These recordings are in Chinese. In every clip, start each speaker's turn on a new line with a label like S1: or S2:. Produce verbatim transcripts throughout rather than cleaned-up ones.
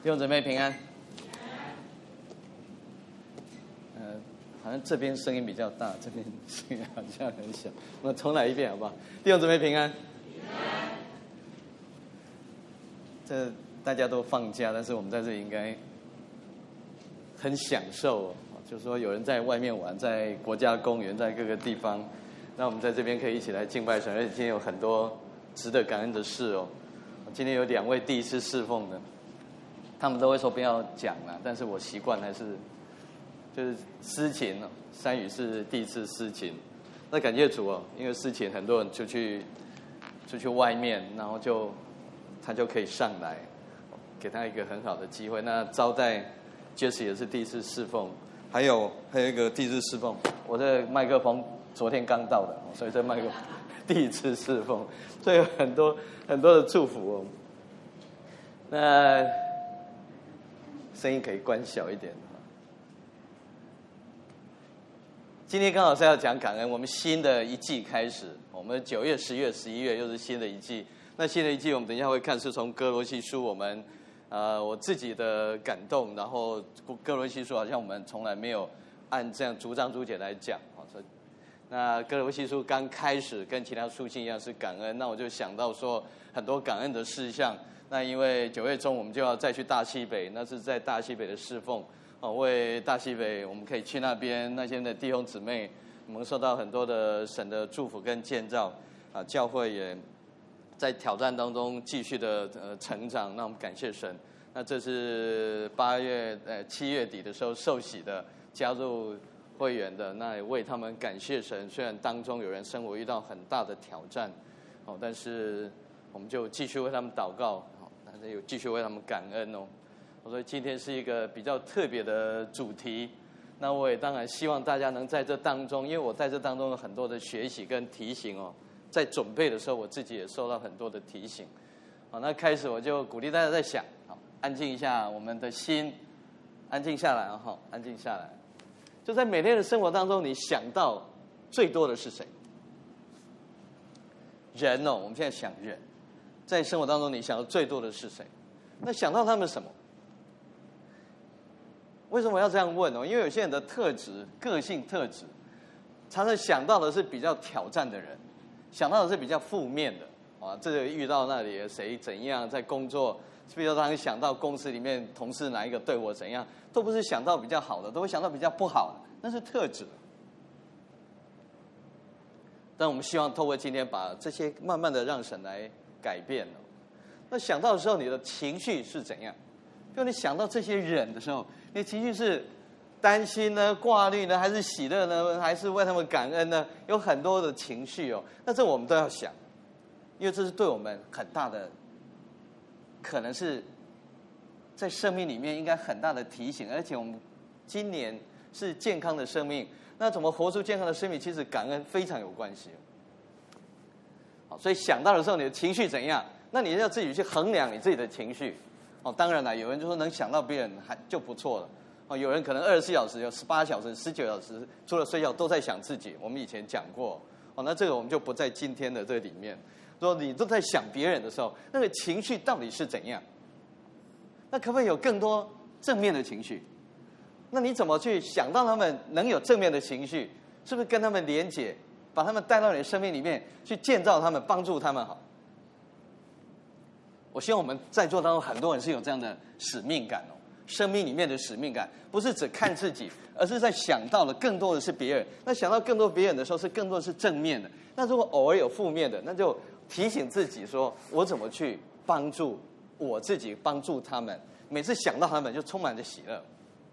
S1: 弟兄姊妹平安。呃，好像这边声音比较大，这边声音好像很小。我们重来一遍好不好？弟兄姊妹平安。平安。这大家都放假，但是我们在这里应该很享受哦。就是说，有人在外面玩，在国家公园，在各个地方，那我们在这边可以一起来敬拜神，而且今天有很多值得感恩的事哦。今天有两位第一次侍奉的。他们都会说不要讲了，但是我习惯还是就是司琴哦，山宇是第一次司琴，那感谢主哦，因为司琴很多人出去出去外面，然后就他就可以上来，给他一个很好的机会。那招待 Jesse 也是第一次侍奉，还有还有一个第一次侍奉，我这麦克风昨天刚到的，所以这麦克风第一次侍奉，所以有很多很多的祝福哦。那声音可以关小一点。今天刚好是要讲感恩，我们新的一季开始，我们九月、十月、十一月又是新的一季。那新的一季，我们等一下会看是从歌罗西书，我们呃我自己的感动，然后歌罗西书好像我们从来没有按这样逐章逐节来讲。那歌罗西书刚开始跟其他书信一样是感恩，那我就想到说很多感恩的事项。那因为九月中我们就要再去大溪北，那是在大溪北的侍奉哦，为大溪北我们可以去那边，那些的弟兄姊妹，我们受到很多的神的祝福跟建造啊，教会也在挑战当中继续的呃成长，那我们感谢神。那这是八月呃七月底的时候受洗的加入会员的，那也为他们感谢神。虽然当中有人生活遇到很大的挑战哦，但是我们就继续为他们祷告。有继续为他们感恩哦。我说今天是一个比较特别的主题，那我也当然希望大家能在这当中，因为我在这当中有很多的学习跟提醒哦，在准备的时候我自己也受到很多的提醒。好，那开始我就鼓励大家在想，好，安静一下我们的心，安静下来啊，好，安静下来。就在每天的生活当中，你想到最多的是谁？人哦，我们现在想人。在生活当中，你想到最多的是谁？那想到他们什么？为什么要这样问呢？因为有些人的特质、个性特质，常常想到的是比较挑战的人，想到的是比较负面的啊。这个遇到那里谁怎样，在工作，比如常想到公司里面同事哪一个对我怎样，都不是想到比较好的，都会想到比较不好的，那是特质。但我们希望透过今天，把这些慢慢的让神来改变了。那想到的时候，你的情绪是怎样？就你想到这些人的时候，你的情绪是担心呢、挂虑呢，还是喜乐呢，还是为他们感恩呢？有很多的情绪哦。那这我们都要想，因为这是对我们很大的，可能是在生命里面应该很大的提醒。而且我们今年是健康的生命，那怎么活出健康的生命？其实感恩非常有关系。所以想到的时候，你的情绪怎样？那你要自己去衡量你自己的情绪。哦，当然了，有人就说能想到别人还就不错了。哦，有人可能二十四小时、有十八小时、十九小时，除了睡觉都在想自己。我们以前讲过。哦，那这个我们就不在今天的这里面。说你都在想别人的时候，那个情绪到底是怎样？那可不可以有更多正面的情绪？那你怎么去想到他们能有正面的情绪？是不是跟他们连结？把他们带到你的生命里面去建造他们，帮助他们好。我希望我们在座当中很多人是有这样的使命感哦，生命里面的使命感，不是只看自己，而是在想到的更多的是别人。那想到更多别人的时候，是更多的是正面的。那如果偶尔有负面的，那就提醒自己说，我怎么去帮助我自己，帮助他们。每次想到他们，就充满着喜乐。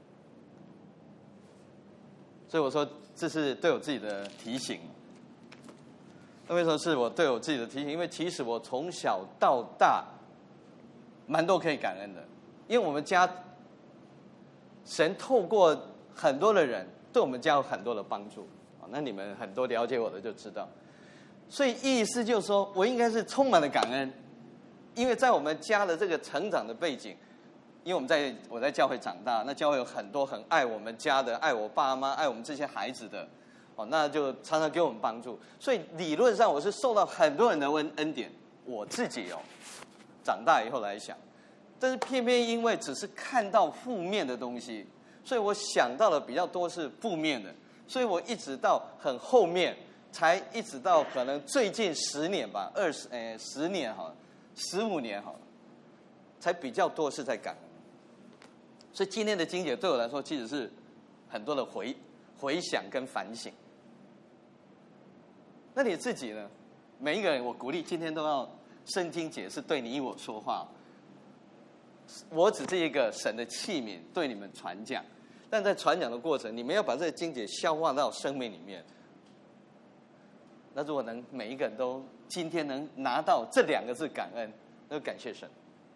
S1: 所以我说，这是对我自己的提醒。那为什么是我对我自己的提醒？因为其实我从小到大，蛮多可以感恩的。因为我们家神透过很多的人对我们家有很多的帮助。那你们很多了解我的就知道。所以意思就是说，我应该是充满了感恩，因为在我们家的这个成长的背景，因为我们在我在教会长大，那教会有很多很爱我们家的，爱我爸妈，爱我们这些孩子的。哦，那就常常给我们帮助，所以理论上我是受到很多人的恩恩典。我自己哦，长大以后来想， 但是偏偏因为只是看到负面的东西，所以我想到的比较多是负面的，所以我一直到很后面，才一直到可能最近十年吧，二十诶十年好了，十五年好了，才比较多是在感恩。所以今天的经节对我来说，其实是很多的回回想跟反省。那你自己呢？每一个人，我鼓励今天都要圣经节是对你我说话。我只是一个神的器皿，对你们传讲。但在传讲的过程，你们要把这个经节消化到生命里面。那如果能每一个人都今天能拿到这两个字感恩，那就感谢神。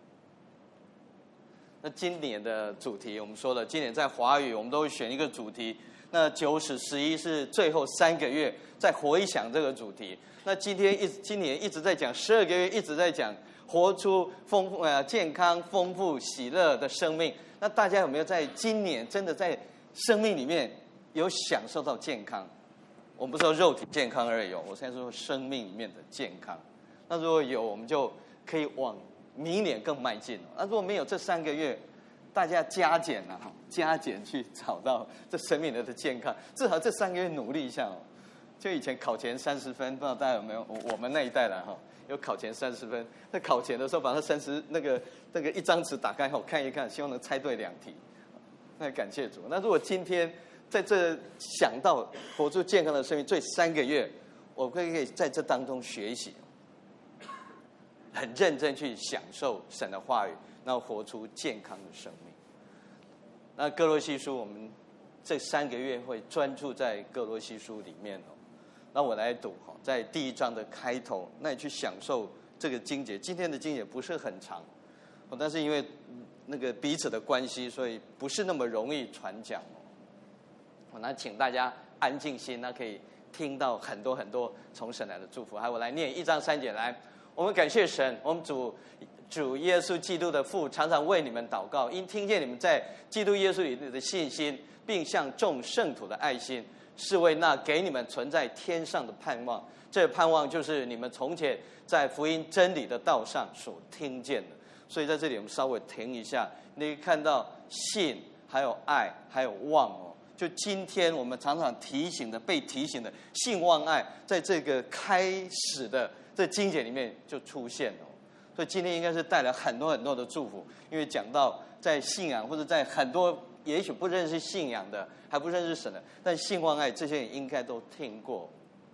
S1: 那今年的主题我们说了，今年在华语我们都会选一个主题。那九始十一是最后三个月在回想这个主题。那今天一今年一直在讲，十二个月一直在讲活出丰富呃健康、丰富、喜乐的生命。那大家有没有在今年真的在生命里面有享受到健康？我们不是说肉体健康而已，我现在说生命里面的健康。那如果有，我们就可以往明年更迈进。那如果没有这三个月，大家加减啊，加减去找到这生命里的健康，至少这三个月努力一下哦。就以前考前三十分，不知道大家有没有？我们那一代了哈，有考前三十分。在考前的时候，把那三十那个那个一张纸打开后看一看，希望能猜对两题。那感谢主。那如果今天在这想到活出健康的生命，这三个月，我可以在这当中学习，很认真去享受神的话语，然后活出健康的生命。那歌罗西书，我们这三个月会专注在歌罗西书里面哦。那我来读哈，在第一章的开头，那你去享受这个经节。今天的经节不是很长，但是因为那个彼此的关系，所以不是那么容易传讲哦。那请大家安静心，那可以听到很多很多从神来的祝福。还我来念一章三节来，我们感谢神，我们主主耶稣基督的父常常为你们祷告，因听见你们在基督耶稣里的信心，并向众圣徒的爱心，是为那给你们存在天上的盼望。这盼望就是你们从前在福音真理的道上所听见的。所以在这里我们稍微停一下，你可以看到信，还有爱，还有望哦。就今天我们常常提醒的、被提醒的信望爱，在这个开始的这经节里面就出现了。所以今天应该是带来很多很多的祝福，因为讲到在信仰或者在很多也许不认识信仰的，还不认识神的，但信望爱这些人应该都听过。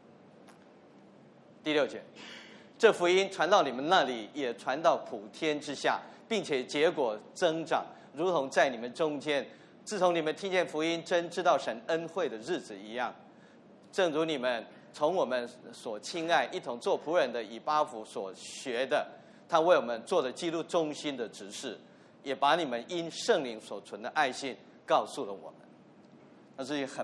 S1: 第六节，这福音传到你们那里，也传到普天之下，并且结果增长，如同在你们中间，自从你们听见福音，真知道神恩惠的日子一样。正如你们从我们所亲爱一同做仆人的以巴弗所学的，他为我们做了基督忠心的执事，也把你们因圣灵所存的爱心告诉了我们。那是很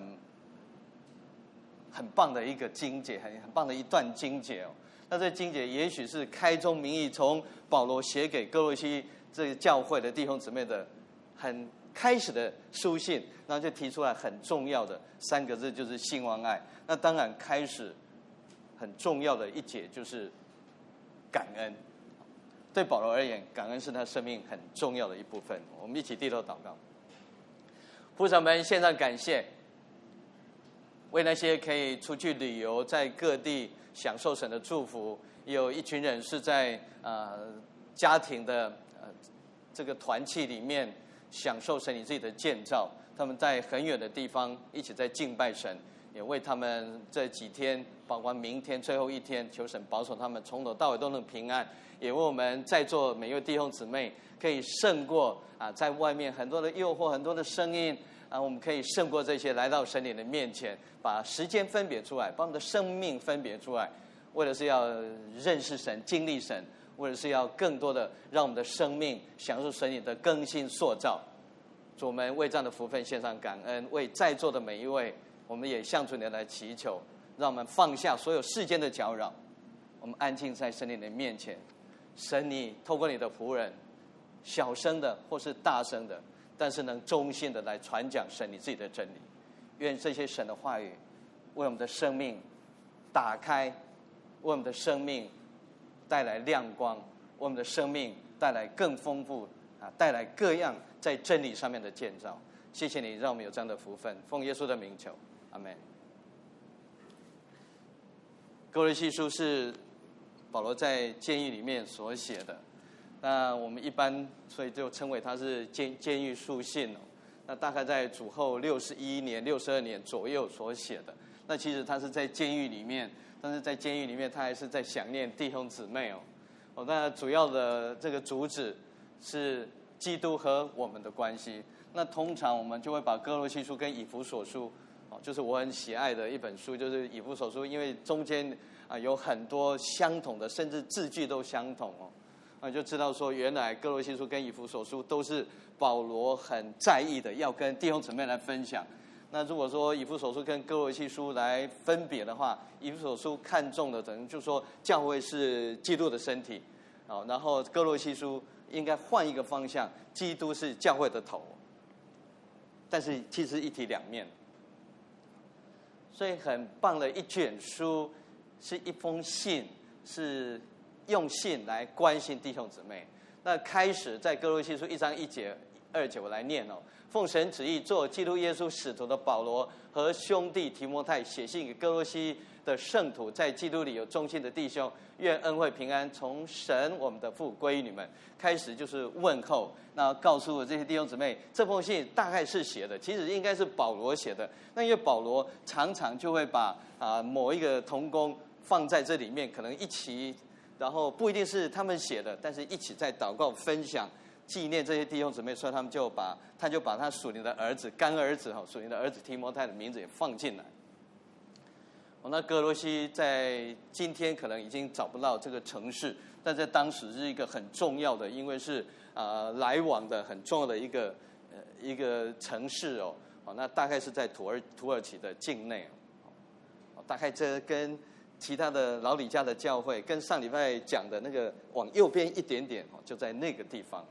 S1: 很棒的一个经节，很很棒的一段经节哦。那这经节也许是开宗明义，从保罗写给哥罗西这个教会的弟兄姊妹的很开始的书信，然后就提出来很重要的三个字，就是信望爱。那当然开始很重要的一节就是感恩。对保罗而言，感恩是他生命很重要的一部分。我们一起低头祷告。父神们，献上感谢，为那些可以出去旅游，在各地享受神的祝福，也有一群人是在呃家庭的呃这个团契里面享受神你自己的建造。他们在很远的地方一起在敬拜神，也为他们这几天，包括明天最后一天，求神保守他们从头到尾都能平安。也为我们在座每一位弟兄姊妹可以胜过啊，在外面很多的诱惑、很多的声音啊，我们可以胜过这些，来到神你的面前，把时间分别出来，把我们的生命分别出来，为的是要认识神、经历神，为的是要更多的让我们的生命享受神你的更新塑造。主，我们为这样的福分献上感恩，为在座的每一位，我们也向主你来祈求，让我们放下所有世间的搅扰，我们安静在神你的面前。神你透过你的仆人，小声的或是大声的，但是能忠心的来传讲神你自己的真理。愿这些神的话语为我们的生命打开，为我们的生命带来亮光，为我们的生命带来更丰富啊，带来各样在真理上面的建造。谢谢你，让我们有这样的福分。奉耶稣的名求，阿们。哥罗西书是保罗在监狱里面所写的，那我们一般所以就称为它是监监狱书信哦。那大概在主后六十一年、六十二年左右所写的。那其实他是在监狱里面，但是在监狱里面他还是在想念弟兄姊妹哦。哦，那主要的这个主旨是基督和我们的关系。那通常我们就会把哥罗西书跟以弗所书，哦，就是我很喜爱的一本书，就是以弗所书，因为中间啊有很多相同的，甚至字句都相同哦。那就知道说，原来哥罗西书跟以弗所书都是保罗很在意的，要跟弟兄姊妹来分享。那如果说以弗所书跟哥罗西书来分别的话，以弗所书看重的等于就是说教会是基督的身体，哦，然后哥罗西书应该换一个方向，基督是教会的头。但是其实一体两面，所以很棒的一卷书，是一封信，是用信来关心弟兄姊妹。那开始在哥罗西书一章一节、二节，我来念哦。奉神旨意，做基督耶稣使徒的保罗和兄弟提摩太写信给哥罗西的圣徒，在基督里有忠心的弟兄，愿恩惠平安从神我们的父归于你们。开始就是问候，那告诉我这些弟兄姊妹，这封信大概是写的，其实应该是保罗写的。那因为保罗常常就会把啊某一个同工放在这里面，可能一起，然后不一定是他们写的，但是一起在祷告分享。纪念这些弟兄姊妹，所以他们就把他就把他属灵的儿子干儿子哈，属灵的儿子提摩太的名字也放进来。哦，那哥罗西在今天可能已经找不到这个城市，但在当时是一个很重要的，因为是啊、呃、来往的很重要的一个呃一个城市哦。哦，那大概是在土耳土耳其的境内哦。大概这跟其他的老底嘉的教会，跟上礼拜讲的那个往右边一点点哦，就在那个地方。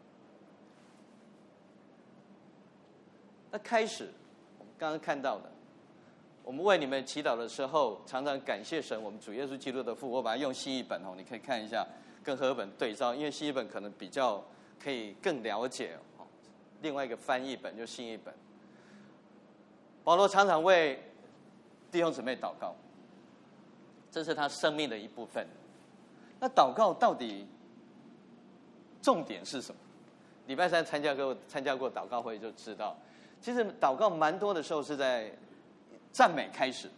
S1: 那开始，我们刚刚看到的，我们为你们祈祷的时候，常常感谢神，我们主耶稣基督的父。我把它用新译本哦，你可以看一下，跟和合本对照，因为新译本可能比较可以更了解哦。另外一个翻译本就新译本。保罗常常为弟兄姊妹祷告，这是他生命的一部分。那祷告到底重点是什么？礼拜三参加过参加过祷告会就知道。其实祷告蛮多的时候是在赞美开始，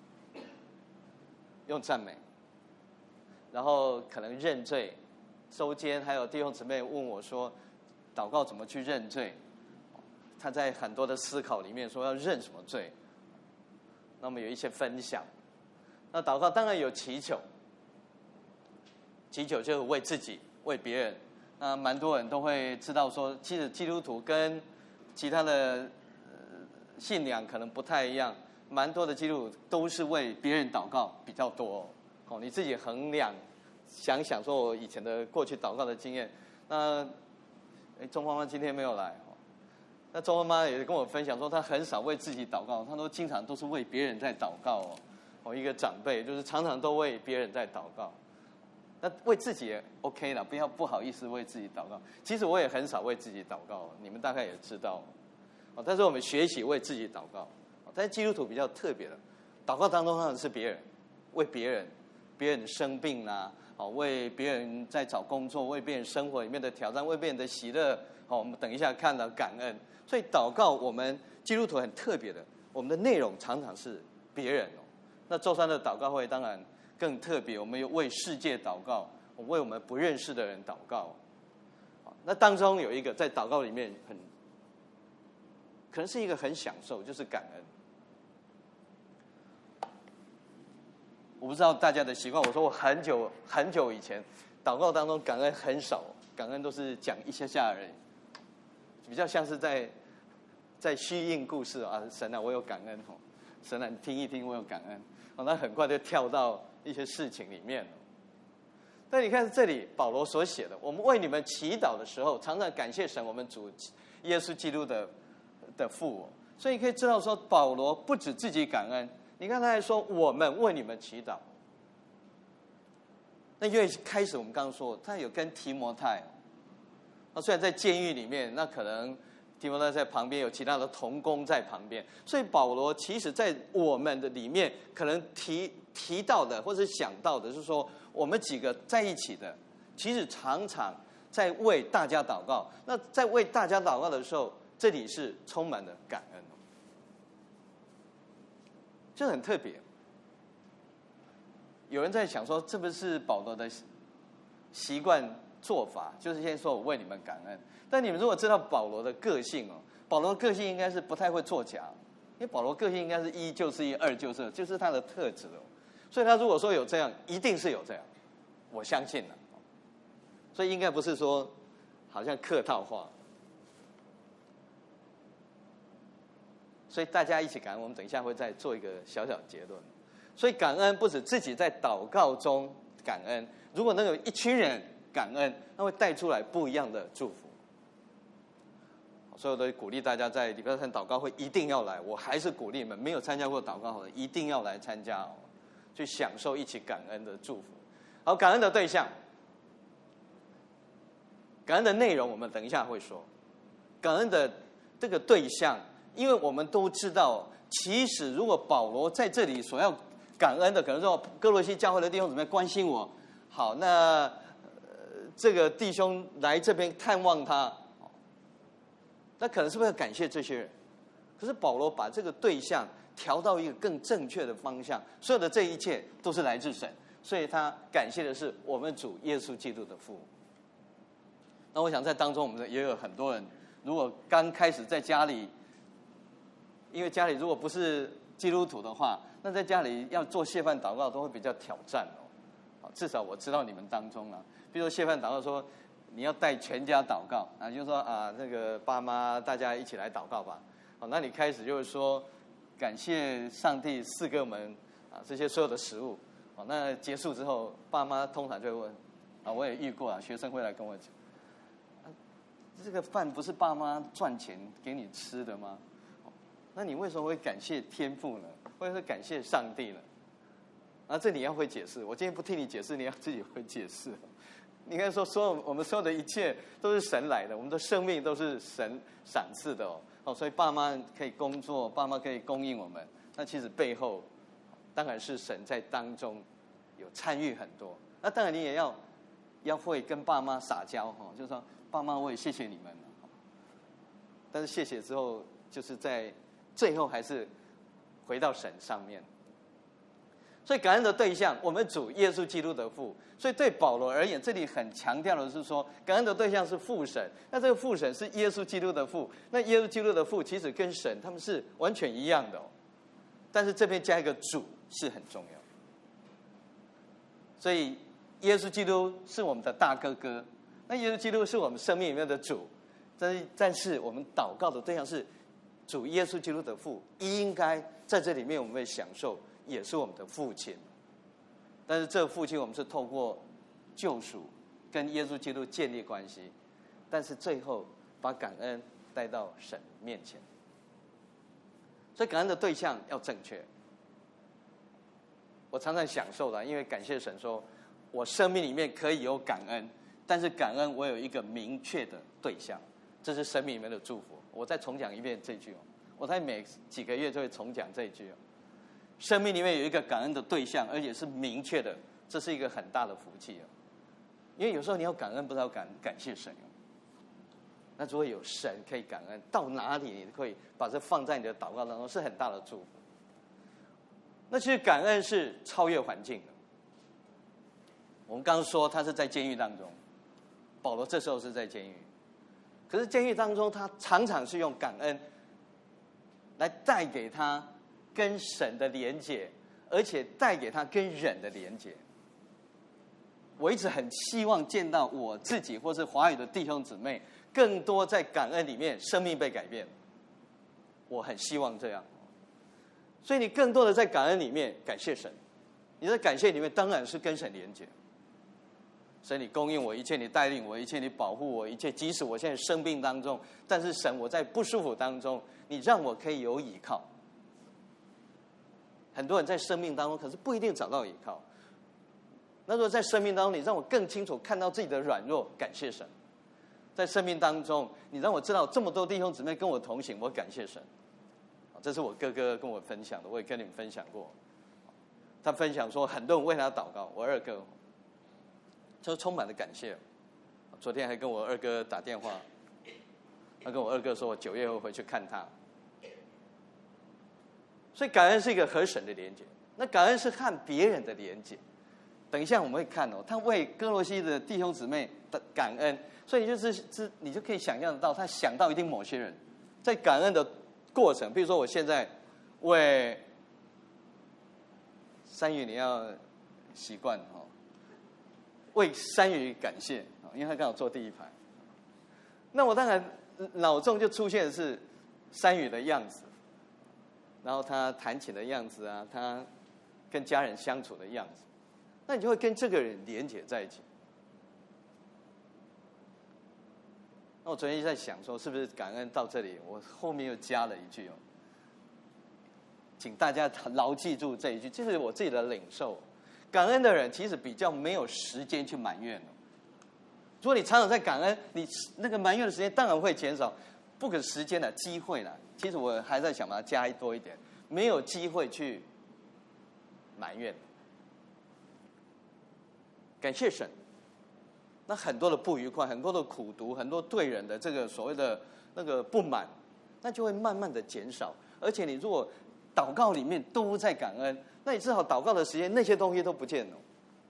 S1: 用赞美，然后可能认罪。周间还有弟兄姊妹问我说，祷告怎么去认罪？他在很多的思考里面说要认什么罪？那么有一些分享。那祷告当然有祈求，祈求就是为自己、为别人。那蛮多人都会知道说，其实基督徒跟其他的、呃、信仰可能不太一样，蛮多的基督徒都是为别人祷告比较多哦。你自己衡量，想想说我以前的过去祷告的经验。那哎，钟妈妈今天没有来哦。那钟妈妈也跟我分享说，她很少为自己祷告，她都经常都是为别人在祷告哦。哦，一个长辈就是常常都为别人在祷告。那为自己也 OK 了，不要不好意思为自己祷告。其实我也很少为自己祷告，你们大概也知道。哦，但是我们学习为自己祷告。但是基督徒比较特别的，祷告当中当然是别人，为别人，别人生病啦，哦，为别人在找工作，为别人生活里面的挑战，为别人的喜乐。哦，我们等一下看到感恩。所以祷告，我们基督徒很特别的，我们的内容常常是别人哦。那周三的祷告会当然更特别，我们有为世界祷告，为我们不认识的人祷告。那当中有一个在祷告里面很，可能是一个很享受，就是感恩。我不知道大家的习惯，我说我很久很久以前祷告当中感恩很少，感恩都是讲一下下而已，比较像是在在虚应故事啊，神啊，我有感恩哦，神啊，你听一听，我有感恩哦，那很快就跳到一些事情里面了。但你看这里保罗所写的，我们为你们祈祷的时候，常常感谢神，我们主耶稣基督的的父。所以可以知道说，保罗不止自己感恩，你看他还说我们为你们祈祷。那因为开始我们刚刚说，他有跟提摩太， 那虽然在监狱里面，那可能提摩太在旁边有其他的同工在旁边，所以保罗其实在我们的里面可能提提到的或者想到的是说，我们几个在一起的，其实常常在为大家祷告。那在为大家祷告的时候，这里是充满了感恩，这很特别。有人在想说，这不是保罗的习惯做法，就是先说我为你们感恩。但你们如果知道保罗的个性哦，保罗的个性应该是不太会作假，因为保罗个性应该是一就是一，二就是二，就是他的特质哦。所以他如果说有这样，一定是有这样，我相信了。所以应该不是说好像客套话。所以大家一起感恩，我们等一下会再做一个小小结论。所以感恩不止自己在祷告中感恩，如果能有一群人感恩，那会带出来不一样的祝福。所以我都鼓励大家在礼拜三祷告会一定要来，我还是鼓励你们没有参加过祷告会的一定要来参加哦，去享受一起感恩的祝福。好，感恩的对象，感恩的内容我们等一下会说。感恩的这个对象，因为我们都知道，其实如果保罗在这里所要感恩的，可能说哥罗西教会的弟兄姊妹关心我，好，那、呃、这个弟兄来这边探望他，那可能是不是要感谢这些人？可是保罗把这个对象调到一个更正确的方向，所有的这一切都是来自神，所以他感谢的是我们主耶稣基督的父。那我想在当中，我们也有很多人，如果刚开始在家里，因为家里如果不是基督徒的话，那在家里要做谢饭祷告都会比较挑战哦。至少我知道你们当中啊，比如说谢饭祷告说你要带全家祷告啊，就是说啊那个爸妈大家一起来祷告吧。好，那你开始就是说感谢上帝赐给我们啊这些所有的食物。好，那结束之后，爸妈通常就会问啊，我也遇过啊，学生会来跟我讲，啊、这个饭不是爸妈赚钱给你吃的吗？那你为什么会感谢天父呢？或者是感谢上帝呢？啊，这你要会解释。我今天不替你解释，你要自己会解释。你看说，所有我们所有的一切都是神来的，我们的生命都是神赏赐的哦。哦，所以爸妈可以工作，爸妈可以供应我们。那其实背后当然是神在当中有参与很多。那当然你也要要会跟爸妈撒娇哈，就是说爸妈我也谢谢你们。但是谢谢之后，就是在最后还是回到神上面。所以感恩的对象，我们主耶稣基督的父。所以对保罗而言，这里很强调的是说，感恩的对象是父神。那这个父神是耶稣基督的父。那耶稣基督的父其实跟神他们是完全一样的哦。但是这边加一个主是很重要。所以耶稣基督是我们的大哥哥，那耶稣基督是我们生命里面的主。但是但是我们祷告的对象是主耶稣基督的父，应该在这里面我们会享受，也是我们的父亲。但是这个父亲我们是透过救赎跟耶稣基督建立关系，但是最后把感恩带到神面前。所以感恩的对象要正确。我常常享受的，因为感谢神说我生命里面可以有感恩，但是感恩我有一个明确的对象，这是生命里面的祝福。我再重讲一遍这句哦，我在每几个月就会重讲这一句哦。生命里面有一个感恩的对象，而且是明确的，这是一个很大的福气哦。因为有时候你要感恩，不知道感感谢神哦。那如果有神可以感恩，到哪里你可以把这放在你的祷告当中，是很大的祝福。那其实感恩是超越环境的。我们刚刚说他是在监狱当中，保罗这时候是在监狱，可是监狱当中他常常是用感恩来带给他跟神的连结，而且带给他跟人的连结。我一直很希望见到我自己或是华语的弟兄姊妹更多在感恩里面生命被改变，我很希望这样。所以你更多的在感恩里面感谢神，你在感谢里面当然是跟神连结。神，你供应我一切，你带领我一切，你保护我一切，即使我现在生病当中，但是神，我在不舒服当中，你让我可以有依靠。很多人在生命当中可是不一定找到依靠，那如果在生命当中你让我更清楚看到自己的软弱，感谢神。 在生命当中，你让我知道这么多弟兄姊妹跟我同行，我感谢神。这是我哥哥跟我分享的，我也跟你们分享过。他分享说，很多人为他祷告，我二哥就充满了感谢。昨天还跟我二哥打电话，他跟我二哥说，我九月会回去看他。所以感恩是一个和神的连结，那感恩是和别人的连结。等一下我们会看哦，他为哥罗西的弟兄姊妹的感恩，所以你就是知，你就可以想象得到，他想到一定某些人，在感恩的过程，比如说我现在为山宇，你要习惯哈，为山宇感谢，因为他刚好坐第一排。那我当然脑中就出现的是山宇的样子，然后他弹琴的样子啊，他跟家人相处的样子，那你就会跟这个人连结在一起。那我昨天在想说，是不是感恩到这里，我后面又加了一句哦，请大家牢记住这一句，这是我自己的领受。感恩的人其实比较没有时间去埋怨。如果你常常在感恩，你那个埋怨的时间当然会减少，不可时间的机会了。其实我还在想把它加多一点，没有机会去埋怨。感谢神，那很多的不愉快，很多的苦毒，很多对人的这个所谓的那个不满，那就会慢慢的减少。而且你如果祷告里面都在感恩，那你至少祷告的时间那些东西都不见了。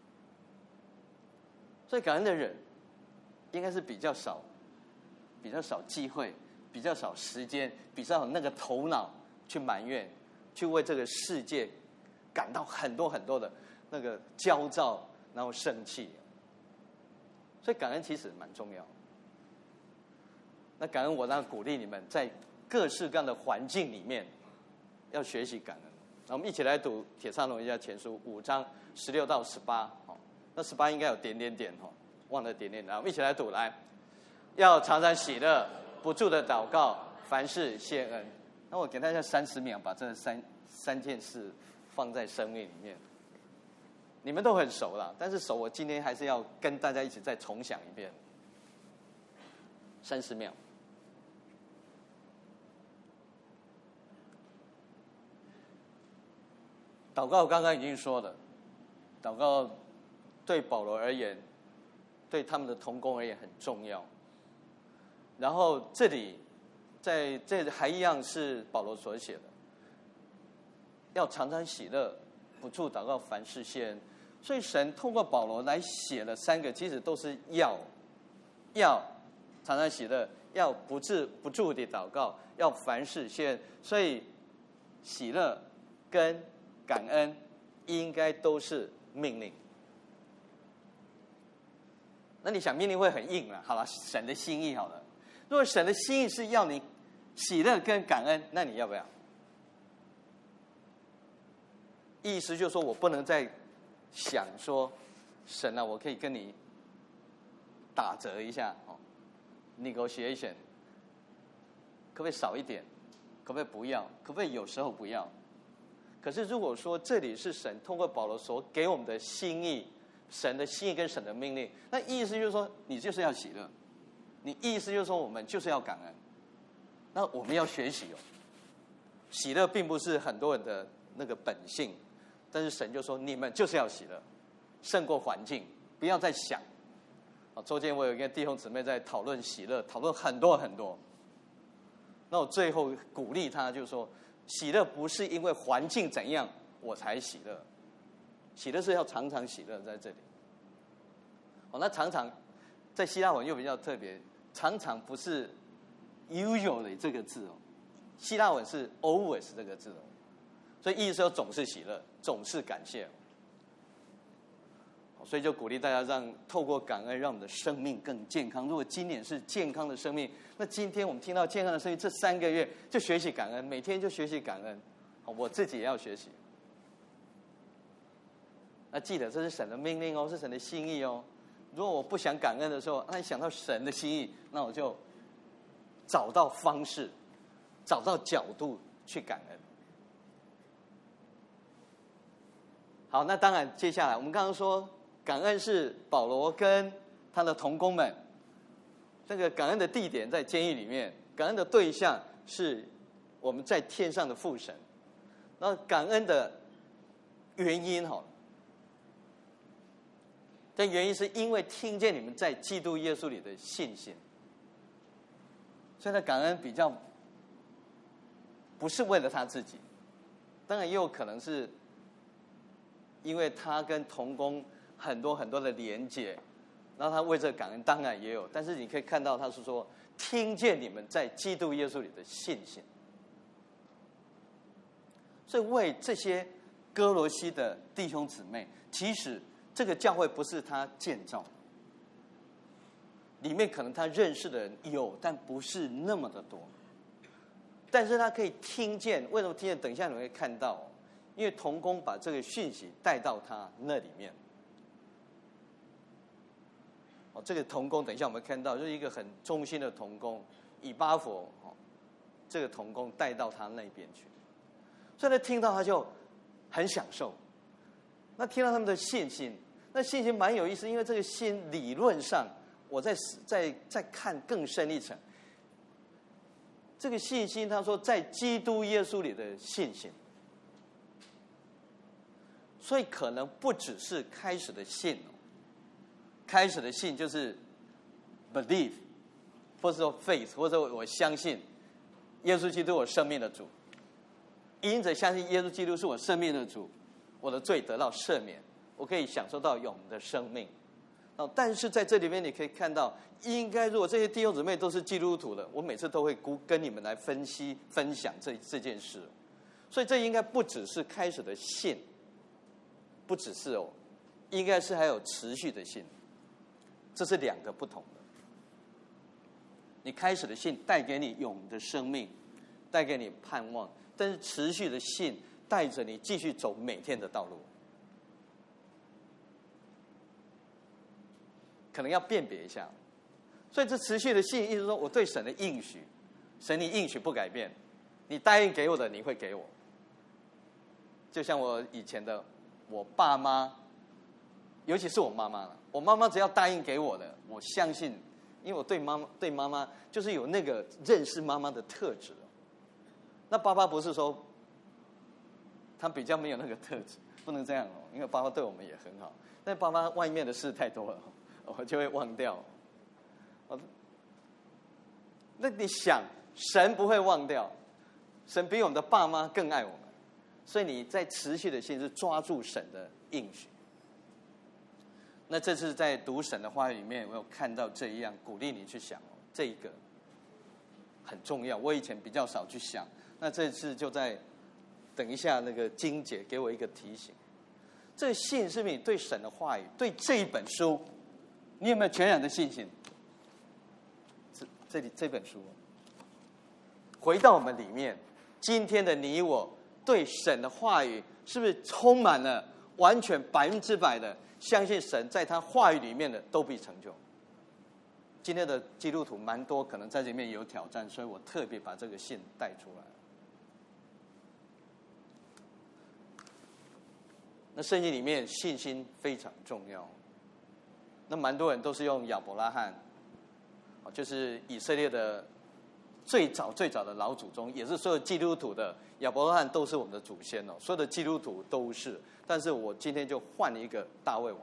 S1: 所以感恩的人应该是比较少，比较少机会，比较少时间，比较少那个头脑去埋怨，去为这个世界感到很多很多的那个焦躁，然后生气。所以感恩其实蛮重要。那感恩我当然鼓励你们在各式各样的环境里面要学习感恩。那我们一起来读《帖撒罗尼迦前书》五章十六到十八。那十八应该有点点点哦，忘了点点点。我们一起来读，来，要常常喜乐，不住的祷告，凡事谢恩。那我给大家三十秒，把这三三件事放在生命里面。你们都很熟了，但是熟我今天还是要跟大家一起再重想一遍。三十秒。祷告刚刚已经说了，祷告对保罗而言，对他们的同工而言很重要。然后这里，在这还一样是保罗所写的，要常常喜乐，不住祷告，凡事谢恩。所以神透过保罗来写了三个，其实都是要，要常常喜乐，要不住不住地祷告，要凡事谢恩。所以喜乐跟感恩应该都是命令。那你想命令会很硬了，好了，神的心意好了。如果神的心意是要你喜乐跟感恩，那你要不要？意思就是说我不能再想说，神啊，我可以跟你打折一下哦 ，negotiation， 可不可以少一点？可不可以不要？可不可以有时候不要？可是如果说这里是神通过保罗所给我们的心意，神的心意跟神的命令，那意思就是说你就是要喜乐，你意思就是说我们就是要感恩，那我们要学习哦。喜乐并不是很多人的那个本性，但是神就说你们就是要喜乐，胜过环境，不要再想。啊，昨天我有一个弟兄姊妹在讨论喜乐，讨论很多很多。那我最后鼓励他，就是说，喜乐不是因为环境怎样我才喜乐，喜乐是要常常喜乐在这里。哦，那常常在希腊文又比较特别，常常不是 usually 这个字哦，希腊文是 always 这个字哦，所以意思说总是喜乐，总是感谢。所以就鼓励大家让透过感恩，让我们的生命更健康。如果今年是健康的生命，那今天我们听到健康的生命，这三个月就学习感恩，每天就学习感恩。我自己也要学习。那记得这是神的命令哦，是神的心意哦。如果我不想感恩的时候，那你想到神的心意，那我就找到方式，找到角度去感恩。好，那当然接下来我们刚刚说。感恩是保罗跟他的同工们这个感恩的地点在监狱里面，感恩的对象是我们在天上的父神。那感恩的原因哈，这原因是因为听见你们在基督耶稣里的信心，所以他感恩比较不是为了他自己，当然也有可能是因为他跟同工很多很多的连结，然后他为这个感恩，当然也有，但是你可以看到他是说听见你们在基督耶稣里的信心，所以为这些哥罗西的弟兄姊妹，其实这个教会不是他建造的，里面可能他认识的人有，但不是那么的多，但是他可以听见，为什么听见？等一下你会看到，因为同工把这个讯息带到他那里面。哦，这个同工，等一下我们看到，就是一个很忠心的同工，以巴弗，哦，这个同工带到他那边去，所以他听到他就很享受。那听到他们的信心，那信心蛮有意思，因为这个信理论上，我再再再看更深一层，这个信心，他说在基督耶稣里的信心，所以可能不只是开始的信。开始的信就是 believe， 或者说 faith， 或者我相信耶稣基督我生命的主，因着相信耶稣基督是我生命的主，我的罪得到赦免，我可以享受到永的生命。但是在这里面你可以看到，应该如果这些弟兄姊妹都是基督徒的，我每次都会跟你们来分析分享这这件事，所以这应该不只是开始的信，不只是哦，应该是还有持续的信。这是两个不同的。你开始的信带给你永的生命，带给你盼望，但是持续的信带着你继续走每天的道路。可能要辨别一下。所以这持续的信，意思说我对神的应许，神你应许不改变，你答应给我的你会给我。就像我以前的我爸妈，尤其是我妈妈了。我妈妈只要答应给我的，我相信，因为我对妈妈对妈妈就是有那个认识妈妈的特质。那爸爸不是说他比较没有那个特质，不能这样哦，因为爸爸对我们也很好，但爸爸外面的事太多了，我就会忘掉。那你想，神不会忘掉，神比我们的爸妈更爱我们，所以你在持续的信是抓住神的应许。那这次在读神的话语里面，我有看到这一样，鼓励你去想哦，这一个很重要。我以前比较少去想，那这次就在等一下那个经姐给我一个提醒。这个信是不是你对神的话语，对这一本书，你有没有全然的信心？这这里这本书，回到我们里面，今天的你我对神的话语，是不是充满了完全百分之百的？相信神在他话语里面的都必成就。今天的基督徒蛮多，可能在这里面有挑战，所以我特别把这个信带出来。那圣经里面信心非常重要。那蛮多人都是用亚伯拉罕，就是以色列的最早最早的老祖宗，也是所有基督徒的亚伯拉罕都是我们的祖先哦，所有的基督徒都是。但是我今天就换一个大卫王，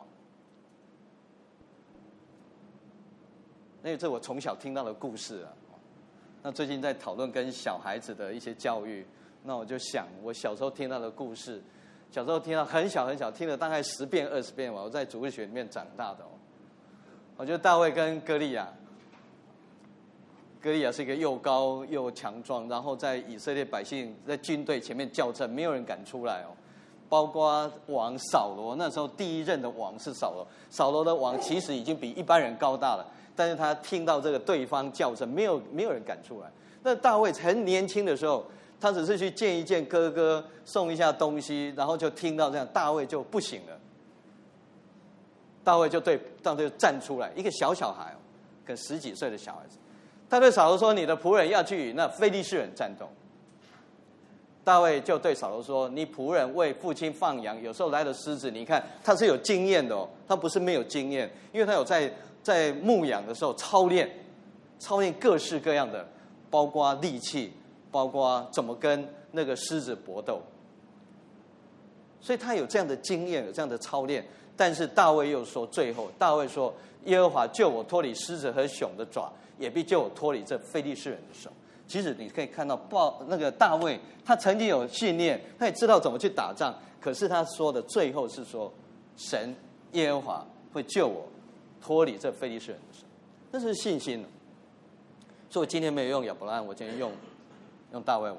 S1: 因为这我从小听到的故事啊。那最近在讨论跟小孩子的一些教育，那我就想我小时候听到的故事，小时候听到很小很小，听了大概十遍二十遍吧。我在主日学里面长大的哦。我觉得大卫跟歌利亚，歌利亚是一个又高又强壮，然后在以色列百姓在军队前面叫阵，没有人敢出来哦。包括王扫罗，那时候第一任的王是扫罗，扫罗的王其实已经比一般人高大了，但是他听到这个对方叫声，没有没有人敢出来。那大卫很年轻的时候，他只是去见一见哥哥，送一下东西，然后就听到这样，大卫就不行了。大卫就对大卫就站出来，一个小小孩，跟十几岁的小孩子，他对扫罗说：“你的仆人要去与那非利士人战斗。”大卫就对扫罗说：“你仆人为父亲放羊，有时候来了狮子，你看他是有经验的哦，他不是没有经验，因为他有在在牧养的时候操练， 操练各式各样的，包括力气，包括怎么跟那个狮子搏斗。所以他有这样的经验，有这样的操练。但是大卫又说，最后大卫说：“耶和华救我脱离狮子和熊的爪，也必救我脱离这非利士人的手。”其实你可以看到，报那个大卫，他曾经有训练，他也知道怎么去打仗。可是他说的最后是说：“神耶和华会救我脱离这非利士人的手。”那是信心。所以我今天没有用亚伯拉罕，我今天用用大卫王。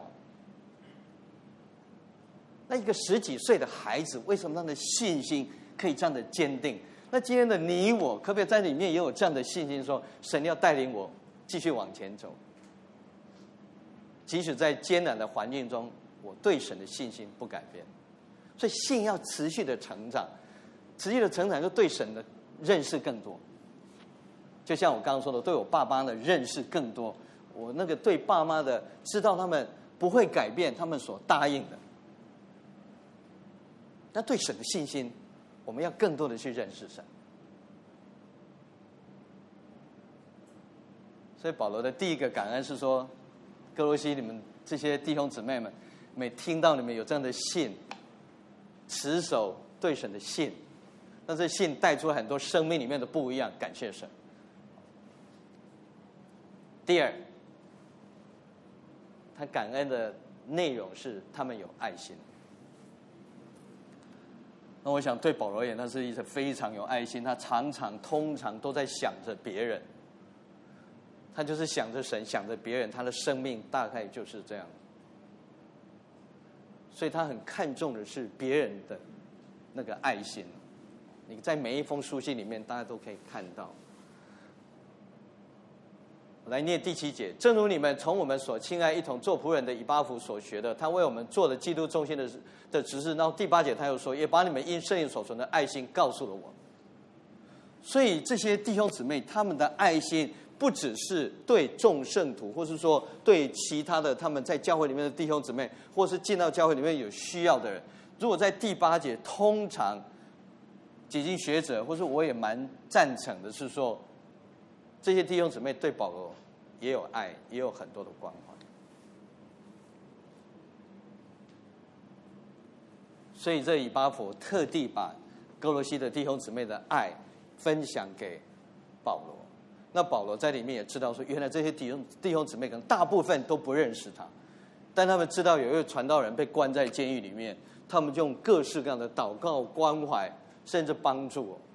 S1: 那一个十几岁的孩子，为什么他的信心可以这样的坚定？那今天的你我，可不可以在里面也有这样的信心，说神要带领我继续往前走？即使在艰难的环境中，我对神的信心不改变。所以信要持续的成长，持续的成长就对神的认识更多。就像我刚刚说的，对我爸妈的认识更多，我那个对爸妈的知道他们不会改变他们所答应的。那对神的信心，我们要更多的去认识神。所以保罗的第一个感恩是说，哥罗西你们这些弟兄姊妹们，每听到你们有这样的信，持守对神的信，那这信带出很多生命里面的不一样，感谢神。第二，他感恩的内容是他们有爱心。那我想对保罗而言，他是一个非常有爱心，他常常通常都在想着别人，他就是想着神，想着别人，他的生命大概就是这样。所以他很看重的是别人的那个爱心。你在每一封书信里面，大家都可以看到。我来念第七节，正如你们从我们所亲爱一同做仆人的以巴弗所学的，他为我们做了基督中心的的执事。然后第八节他又说，也把你们因圣灵所存的爱心告诉了我。所以这些弟兄姊妹，他们的爱心不只是对众圣徒，或是说对其他的他们在教会里面的弟兄姊妹，或是进到教会里面有需要的人。如果在第八节，通常几经学者，或是我也蛮赞成的是说，这些弟兄姊妹对保罗也有爱，也有很多的关怀。所以这以巴弗特地把哥罗西的弟兄姊妹的爱分享给保罗。那保罗在里面也知道说，原来这些弟兄弟兄姊妹可能大部分都不认识他，但他们知道有一位传道人被关在监狱里面，他们就用各式各样的祷告、关怀，甚至帮助我。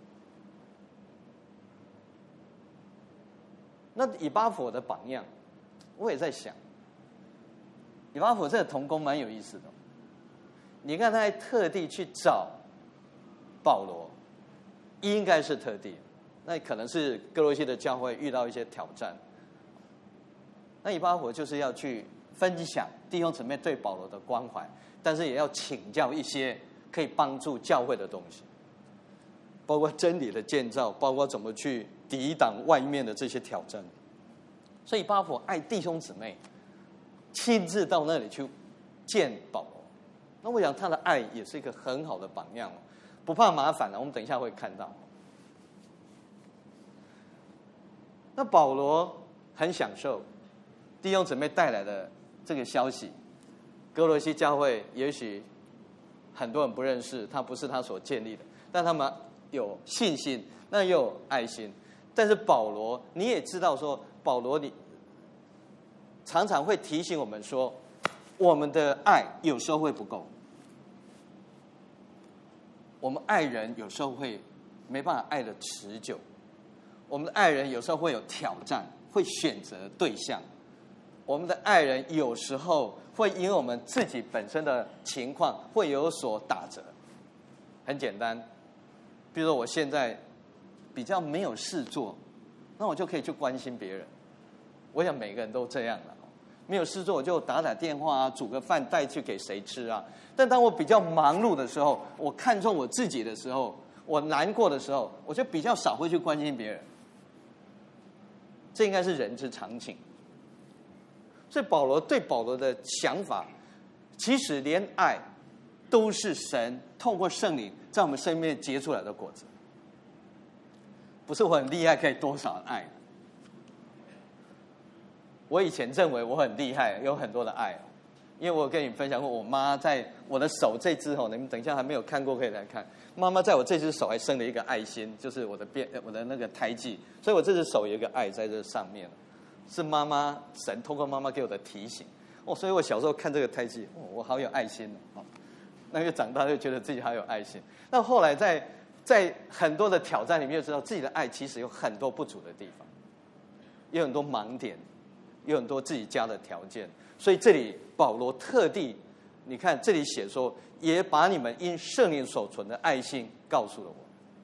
S1: 那以巴弗的榜样，我也在想，以巴弗这个同工蛮有意思的。你看他还特地去找保罗，应该是特地，那可能是哥罗西的教会遇到一些挑战。那以巴弗就是要去分享弟兄姊妹对保罗的关怀，但是也要请教一些可以帮助教会的东西，包括真理的建造，包括怎么去抵挡外面的这些挑战。所以以巴弗爱弟兄姊妹，亲自到那里去见保罗。那我想他的爱也是一个很好的榜样，不怕麻烦了，我们等一下会看到。那保罗很享受弟兄姊妹带来的这个消息，哥罗西教会也许很多人不认识，他不是他所建立的，但他们有信心，那又有爱心。但是保罗，你也知道说，保罗你常常会提醒我们说，我们的爱有时候会不够，我们爱人有时候会没办法爱得持久，我们的爱人有时候会有挑战，会选择对象，我们的爱人有时候会因为我们自己本身的情况会有所打折。很简单，比如说我现在比较没有事做，那我就可以去关心别人。我想每个人都这样了，没有事做我就打打电话啊，煮个饭带去给谁吃啊。但当我比较忙碌的时候，我看重我自己的时候，我难过的时候，我就比较少会去关心别人。这应该是人之常情。所以保罗对保罗的想法，其实连爱都是神透过圣灵在我们身边结出来的果子，不是我很厉害可以多少爱。 我以前认为我很厉害，有很多的爱，因为我跟你分享过，我妈在我的手这只哦，你们等一下还没有看过可以来看。妈妈在我这只手还生了一个爱心，就是我的变我的那个胎记，所以我这只手有一个爱在这上面，是妈妈神通过妈妈给我的提醒哦，所以我小时候看这个胎记，哦，我好有爱心哦。那个长大就觉得自己好有爱心。那后来在在很多的挑战里面，就知道自己的爱其实有很多不足的地方，有很多盲点，有很多自己加的条件。所以这里保罗特地，你看这里写说，也把你们因圣灵所存的爱心告诉了我。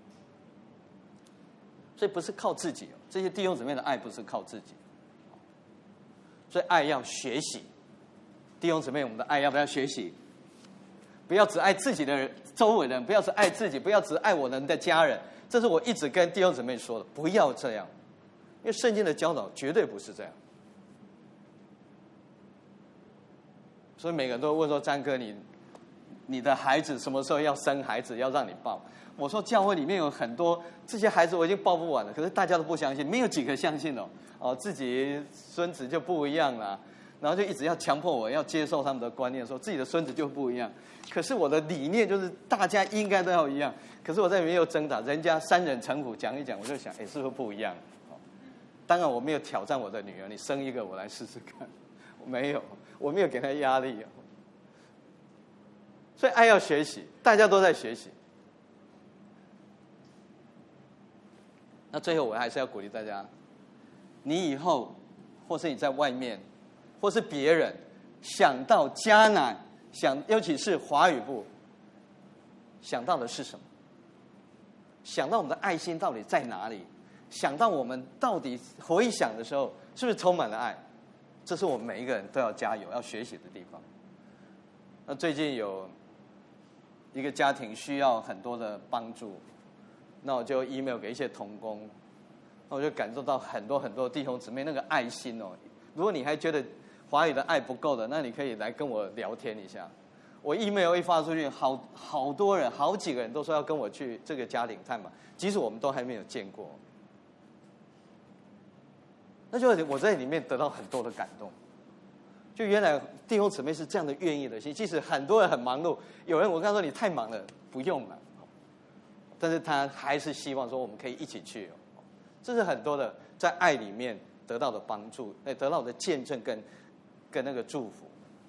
S1: 所以不是靠自己，这些弟兄姊妹的爱不是靠自己，所以爱要学习。弟兄姊妹，我们的爱要不要学习？不要只爱自己的人，周围人，不要只爱自己，不要只爱我们的家人。这是我一直跟弟兄姊妹说的，不要这样，因为圣经的教导绝对不是这样。所以每个人都问说：“詹哥，你你的孩子什么时候要生孩子，要让你抱？”我说：“教会里面有很多这些孩子，我已经抱不完了，可是大家都不相信，没有几个相信哦。哦，自己孙子就不一样了。”然后就一直要强迫我要接受他们的观念，说自己的孙子就不一样。可是我的理念就是大家应该都要一样。可是我在里面又挣扎，人家三人成虎讲一讲，我就想，哎，是不是不一样？当然我没有挑战我的女儿，你生一个我来试试看，我没有，我没有给她压力。所以爱要学习，大家都在学习。那最后我还是要鼓励大家，你以后或是你在外面，或是别人想到迦南，想尤其是华语部，想到的是什么？想到我们的爱心到底在哪里？想到我们到底回想的时候，是不是充满了爱？这是我们每一个人都要加油、要学习的地方。那最近有一个家庭需要很多的帮助，那我就 email 给一些同工，那我就感受到很多很多弟兄姊妹那个爱心哦。如果你还觉得华语的爱不够的，那你可以来跟我聊天一下。我 email 一发出去，好好多人，好几个人都说要跟我去这个家庭探访，即使我们都还没有见过。那就我在里面得到很多的感动，就原来弟兄姊妹是这样的愿意的心，即使很多人很忙碌，有人我跟他说你太忙了，不用了，但是他还是希望说我们可以一起去，这是很多的在爱里面得到的帮助，得到的见证跟跟那个祝福。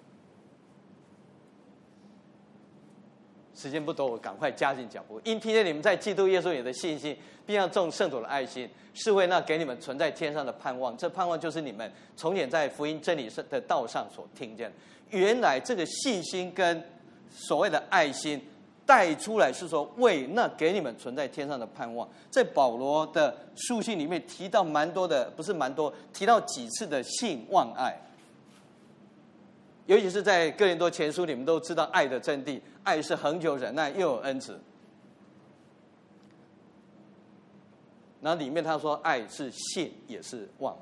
S1: 时间不多，我赶快加紧脚步。因听见你们在基督耶稣里的信心，并让众圣徒的爱心，是为那给你们存在天上的盼望。这盼望就是你们从前在福音真理的道上所听见的。原来这个信心跟所谓的爱心带出来，是说为那给你们存在天上的盼望。在保罗的书信里面提到蛮多的，不是蛮多，提到几次的信望爱。尤其是在哥林多前书，你们都知道爱的真谛，爱是恒久忍耐，又有恩慈。然后里面他说，爱是信也是望。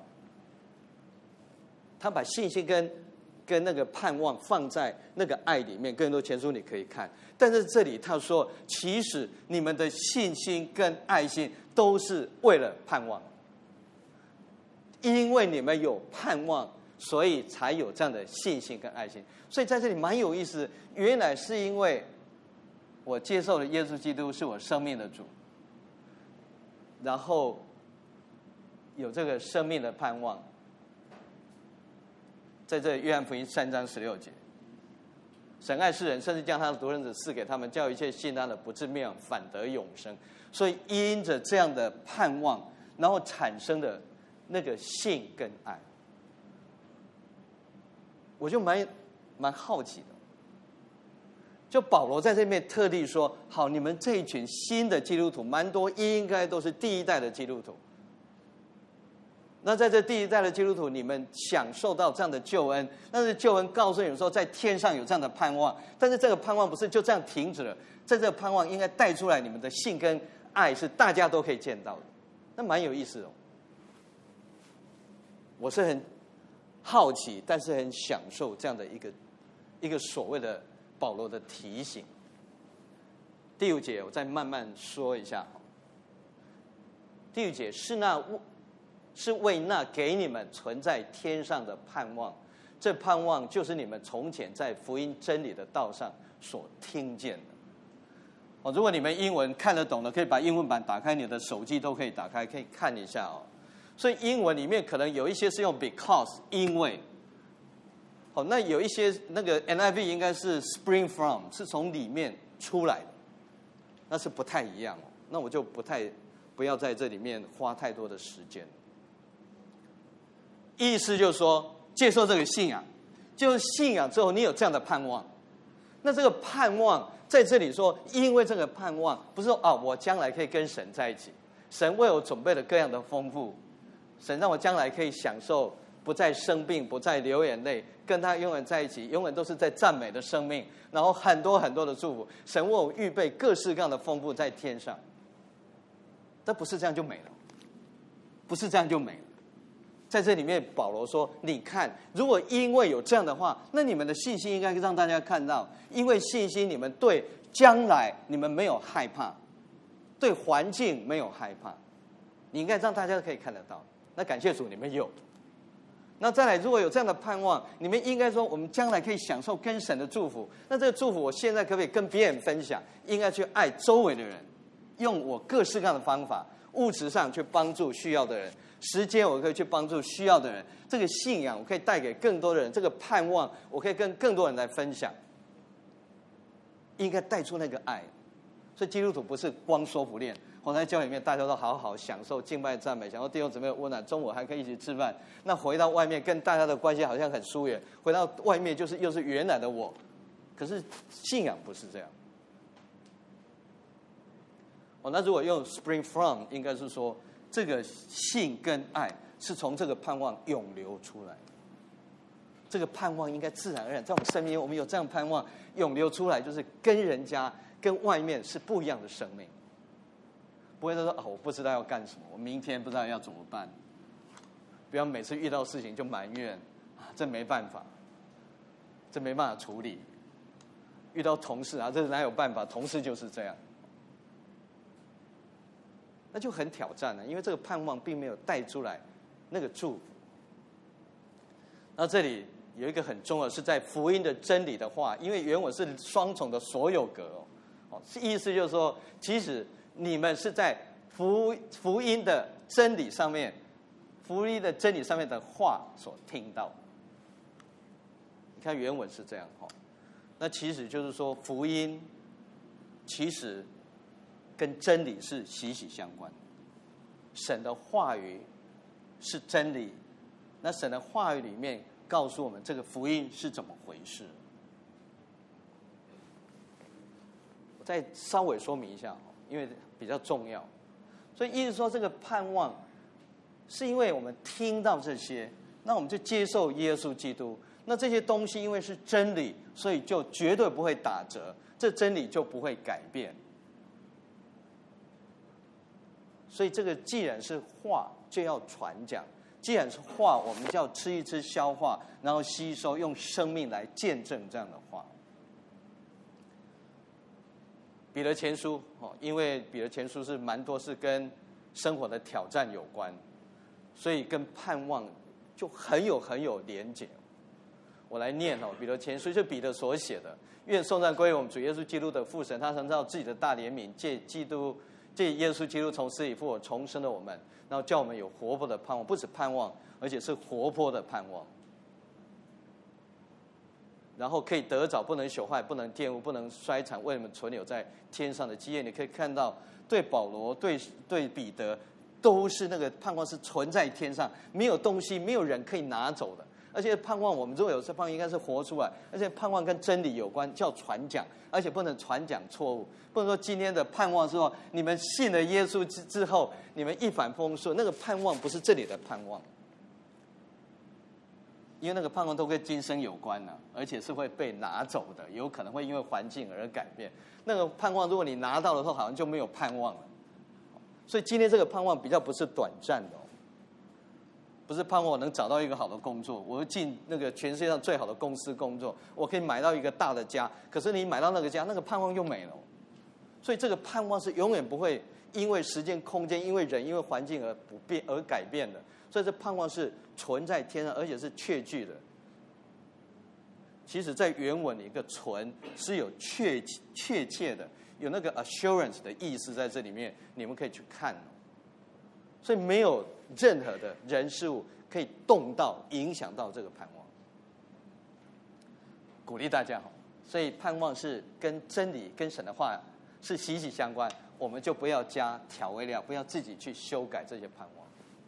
S1: 他把信心跟跟那个盼望放在那个爱里面，哥林多前书你可以看。但是这里他说，其实你们的信心跟爱心都是为了盼望，因为你们有盼望，所以才有这样的信心跟爱心。所以在这里蛮有意思，原来是因为我接受了耶稣基督是我生命的主，然后有这个生命的盼望。在这约翰福音三章十六节，神爱世人，甚至将他的独生子赐给他们，叫一切信他的不至灭亡，反得永生。所以因着这样的盼望，然后产生的那个信跟爱，我就蛮蛮好奇的。就保罗在这边特地说，好，你们这一群新的基督徒，蛮多应该都是第一代的基督徒。那在这第一代的基督徒，你们享受到这样的救恩，但是救恩告诉你们说，在天上有这样的盼望，但是这个盼望不是就这样停止了，在这个盼望应该带出来你们的信跟爱是大家都可以见到的，那蛮有意思的哦。我是很好奇，但是很享受这样的一个一个所谓的保罗的提醒。第五节我再慢慢说一下。第五节是那是为那给你们存在天上的盼望。这盼望就是你们从前在福音真理的道上所听见的。哦，如果你们英文看得懂的，可以把英文版打开，你的手机都可以打开，可以看一下哦。所以英文里面可能有一些是用 because 因为，好，那有一些那个 N I V 应该是 spring from 是从里面出来的，那是不太一样哦。那我就不太不要在这里面花太多的时间。意思就是说，接受这个信仰，就是信仰之后，你有这样的盼望。那这个盼望在这里说，因为这个盼望不是说啊，我将来可以跟神在一起，神为我准备了各样的丰富。神让我将来可以享受不再生病，不再流眼泪，跟他永远在一起，永远都是在赞美的生命，然后很多很多的祝福。神为我预备各式各样的丰富在天上。但不是这样就没了，不是这样就没了。在这里面，保罗说：“你看，如果因为有这样的话，那你们的信心应该让大家看到，因为信心，你们对将来你们没有害怕，对环境没有害怕，你应该让大家可以看得到。”那感谢主，你们有。那再来，如果有这样的盼望，你们应该说，我们将来可以享受跟神的祝福。那这个祝福，我现在可不可以跟别人分享？应该去爱周围的人，用我各式各样的方法，物质上去帮助需要的人，时间我可以去帮助需要的人。这个信仰，我可以带给更多的人。这个盼望，我可以跟更多人来分享。应该带出那个爱。所以基督徒不是光说不练。我在教会里面，大家都好好享受敬拜赞美，享受弟兄姊妹的温暖，中午还可以一起吃饭。那回到外面，跟大家的关系好像很疏远。回到外面，就是又是原来的我。可是信仰不是这样。哦，那如果用 spring from， 应该是说这个信跟爱是从这个盼望涌流出来。这个盼望应该自然而然在我们生命，我们有这样盼望涌流出来，就是跟人家、跟外面是不一样的生命。不会说啊，我不知道要干什么，我明天不知道要怎么办。不要每次遇到事情就埋怨，啊，这没办法，这没办法处理。遇到同事啊，这哪有办法？同事就是这样，那就很挑战了，因为这个盼望并没有带出来那个祝福。那这里有一个很重要的是在福音的真理的话，因为原文是双重的所有格哦，意思就是说，其实你们是在福福音的真理上面，福音的真理上面的话所听到。你看原文是这样哈，那其实就是说福音其实跟真理是息息相关。神的话语是真理，那神的话语里面告诉我们这个福音是怎么回事。我再稍微说明一下，因为比较重要。所以意思说，这个盼望是因为我们听到这些，那我们就接受耶稣基督。那这些东西因为是真理，所以就绝对不会打折，这真理就不会改变。所以这个既然是话，就要传讲；既然是话，我们就要吃一吃、消化，然后吸收，用生命来见证这样的话。彼得前书，因为彼得前书是蛮多是跟生活的挑战有关，所以跟盼望就很有很有连结。我来念哦，彼得前书就彼得所写的：愿颂赞归我们主耶稣基督的父神，他曾照自己的大怜悯，借基督借耶稣基督从死里复活重生了我们，然后叫我们有活泼的盼望，不止盼望，而且是活泼的盼望。然后可以得着不能朽坏、不能玷污、不能衰残，为我们存留在天上的基业。你可以看到，对保罗、对对彼得，都是那个盼望是存在天上，没有东西、没有人可以拿走的。而且盼望我们如果有这盼望，应该是活出来。而且盼望跟真理有关，叫传讲，而且不能传讲错误。不能说今天的盼望是说你们信了耶稣之之后，你们一帆风顺，那个盼望不是这里的盼望。因为那个盼望都跟今生有关啊，而且是会被拿走的，有可能会因为环境而改变。那个盼望，如果你拿到了之后，好像就没有盼望了。所以今天这个盼望比较不是短暂的哦，不是盼望我能找到一个好的工作，我会进那个全世界上最好的公司工作，我可以买到一个大的家。可是你买到那个家，那个盼望又没了。所以这个盼望是永远不会因为时间、空间、因为人、因为环境而不变而改变的。 所以这盼望是存在天上，而且是确据的。其实，在原文里，一个存是有确确切的，有那个 assurance 的意思在这里面，你们可以去看。所以没有任何的人事物可以动到、影响到这个盼望。鼓励大家，所以盼望是跟真理、跟神的话是息息相关，我们就不要加调味料，不要自己去修改这些盼望。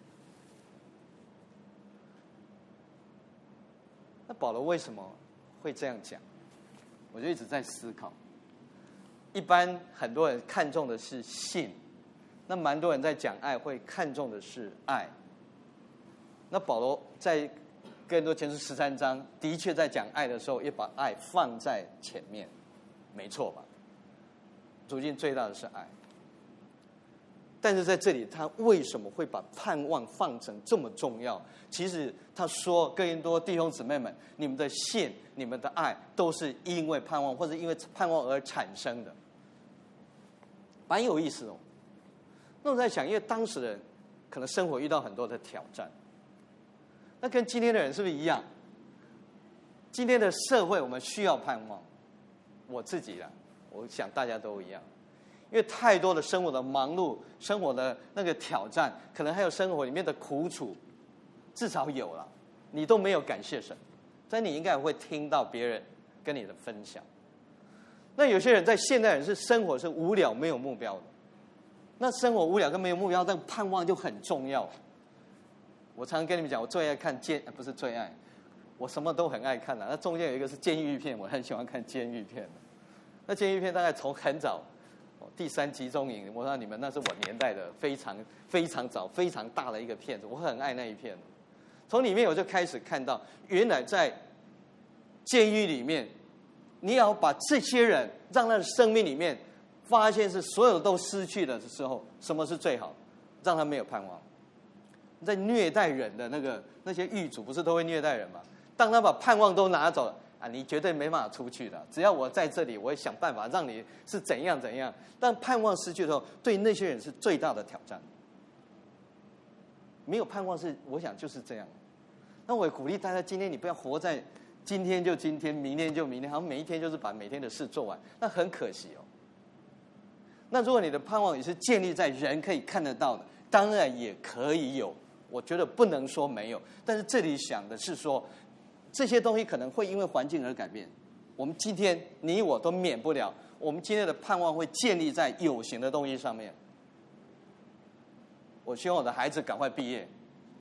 S1: 那保罗为什么会这样讲？我就一直在思考。一般很多人看重的是信，那蛮多人在讲爱会看重的是爱。那保罗在哥林多前书十三章的确在讲爱的时候，也把爱放在前面，没错吧？途径最大的是爱。但是在这里，他为什么会把盼望放成这么重要？其实他说，哥林多弟兄姊妹们，你们的信、你们的爱，都是因为盼望，或者因为盼望而产生的，蛮有意思哦。那我在想，因为当时人可能生活遇到很多的挑战，那跟今天的人是不是一样？今天的社会我们需要盼望，我自己啊，我想大家都一样。因为太多的生活的忙碌，生活的那个挑战，可能还有生活里面的苦楚，至少有了，你都没有感谢神，所以你应该也会听到别人跟你的分享。那有些人在现代人是生活是无聊没有目标的，那生活无聊跟没有目标，但盼望就很重要。我常常跟你们讲，我最爱看监，不是最爱，我什么都很爱看的。那中间有一个是监狱片，我很喜欢看监狱片的。那监狱片大概从很早。第三集中营，我说你们那是我年代的非常非常早、非常大的一个片子，我很爱那一片。从里面我就开始看到，原来在监狱里面，你要把这些人让他的生命里面发现是所有都失去了的时候，什么是最好？让他没有盼望。在虐待人的那个那些狱卒，不是都会虐待人吗？当他把盼望都拿走了。啊，你绝对没办法出去的。只要我在这里，我会想办法让你是怎样怎样。但盼望失去的时候，对那些人是最大的挑战。没有盼望是，我想就是这样。那我也鼓励大家，今天你不要活在今天就今天，明天就明天，好像每一天就是把每天的事做完，那很可惜哦。那如果你的盼望也是建立在人可以看得到的，当然也可以有。我觉得不能说没有，但是这里想的是说。这些东西可能会因为环境而改变，我们今天你我都免不了。我们今天的盼望会建立在有形的东西上面。我希望我的孩子赶快毕业。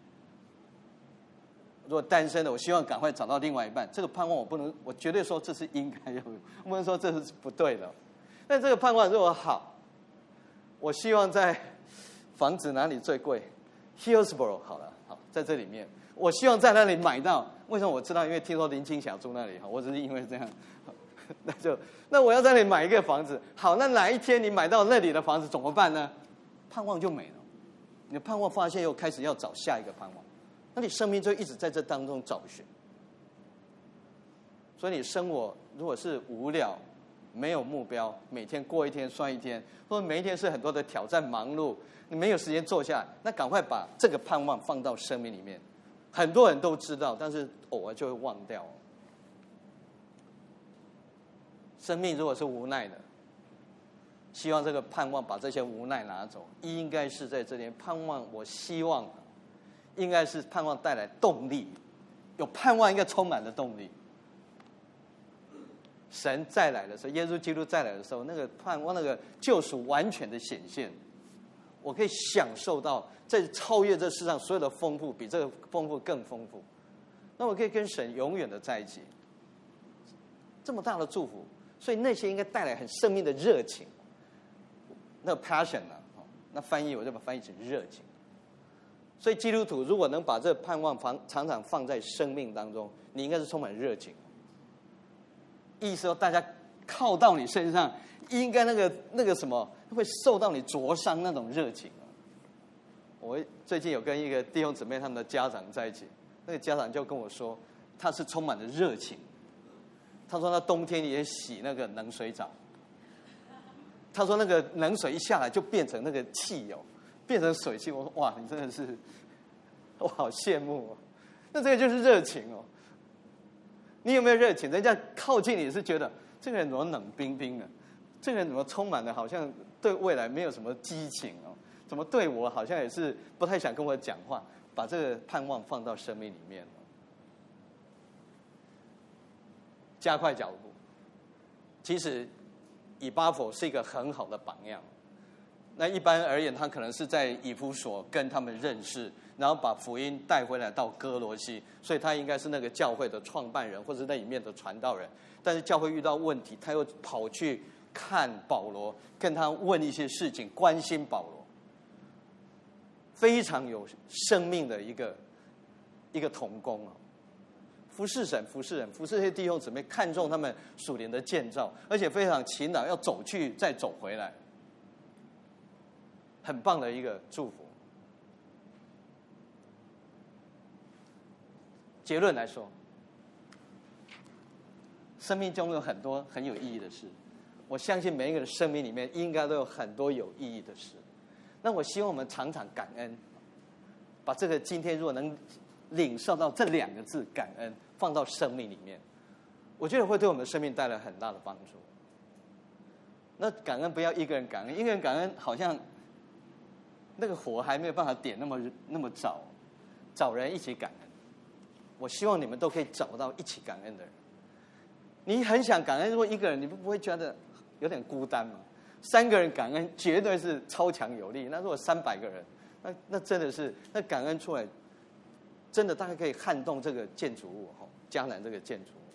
S1: 如果单身的，我希望赶快找到另外一半。这个盼望我不能，我绝对说这是应该有，我不能说这是不对的。但这个盼望如果好，我希望在房子哪里最贵 ？Hillsborough 好了，好在这里面。我希望在那里买到，为什么我知道？因为听说林青霞住那里，我只是因为这样，那就那我要在那里买一个房子，好，那哪一天你买到那里的房子怎么办呢？盼望就没了，你的盼望发现又开始要找下一个盼望，那你生命就一直在这当中找寻。所以你生活如果是无聊、没有目标，每天过一天算一天，或者每一天是很多的挑战、忙碌，你没有时间坐下来，那赶快把这个盼望放到生命里面。很多人都知道，但是偶尔就会忘掉。生命如果是无奈的，希望这个盼望把这些无奈拿走，应该是在这边盼望。我希望应该是盼望带来动力，有盼望应该充满了动力。神再来的时候，耶稣基督再来的时候，那个盼望、那个救赎完全的显现，我可以享受到。在超越这世上所有的丰富，比这个丰富更丰富，那我可以跟神永远的在一起，这么大的祝福，所以那些应该带来很生命的热情，那个 passion 啊，那翻译我就把翻译成热情。所以基督徒如果能把这个盼望放常常放在生命当中，你应该是充满热情。意思说大家靠到你身上，应该那个那个什么会受到你灼伤那种热情。我最近有跟一个弟兄姊妹他们的家长在一起，那个家长就跟我说，他是充满了热情。他说他冬天也洗那个冷水澡，他说那个冷水一下来就变成那个汽油，变成水汽。我说哇，你真的是我好羡慕哦。那这个就是热情哦。你有没有热情？人家靠近你是觉得这个人怎么冷冰冰的，这个人怎么充满了好像对未来没有什么激情哦，怎么对我好像也是不太想跟我讲话，把这个盼望放到生命里面哦。加快脚步。其实以巴弗是一个很好的榜样。那一般而言，他可能是在以弗所跟他们认识，然后把福音带回来到哥罗西，所以他应该是那个教会的创办人，或者那里面的传道人。但是教会遇到问题，他又跑去看保罗，跟他问一些事情，关心保罗，非常有生命的一个一个同工啊。服侍神，服侍人，服侍这些弟兄姊妹，看重他们属灵的建造，而且非常勤劳，要走去再走回来。很棒的一个祝福。结论来说，生命中有很多很有意义的事，我相信每一个人生命里面应该都有很多有意义的事。那我希望我们常常感恩，把这个今天如果能领受到这两个字感恩放到生命里面，我觉得会对我们的生命带来很大的帮助。那感恩不要一个人感恩，一个人感恩好像那个火还没有办法点那么那么早，找人一起感恩。我希望你们都可以找到一起感恩的人。你很想感恩，如果一个人，你不会觉得有点孤单吗？三个人感恩绝对是超强有力。那如果三百个人，那那真的是那感恩出来，真的大概可以撼动这个建筑物哈，江南这个建筑物。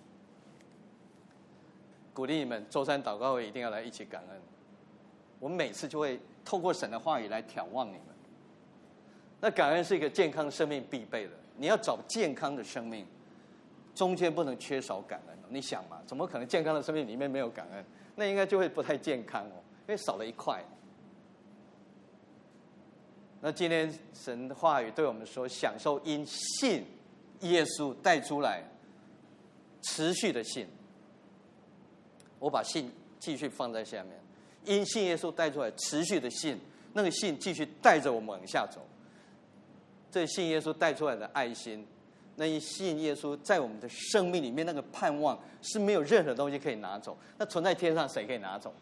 S1: 鼓励你们周三祷告会一定要来一起感恩。我们每次就会透过神的话语来眺望你们。那感恩是一个健康生命必备的，你要找健康的生命，中间不能缺少感恩。你想嘛，怎么可能健康的生命里面没有感恩？那应该就会不太健康哦，因为少了一块。那今天神的话语对我们说，享受因信耶稣带出来持续的信。我把信继续放在下面，因信耶稣带出来持续的信，那个信继续带着我们往下走。这信耶稣带出来的爱心，那一信耶稣在我们的生命里面那个盼望，是没有任何东西可以拿走。那存在天上，谁可以拿走？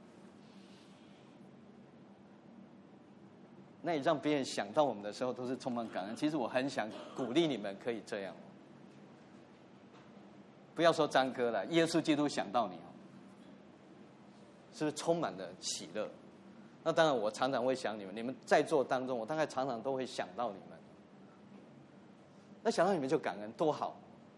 S1: 那你让别人想到我们的时候，都是充满感恩。其实我很想鼓励你们可以这样，不要说张哥了，耶稣基督想到你，是不是充满了喜乐？那当然，我常常会想你们，你们在座当中，我大概常常都会想到你们。那想到你们就感恩，多好！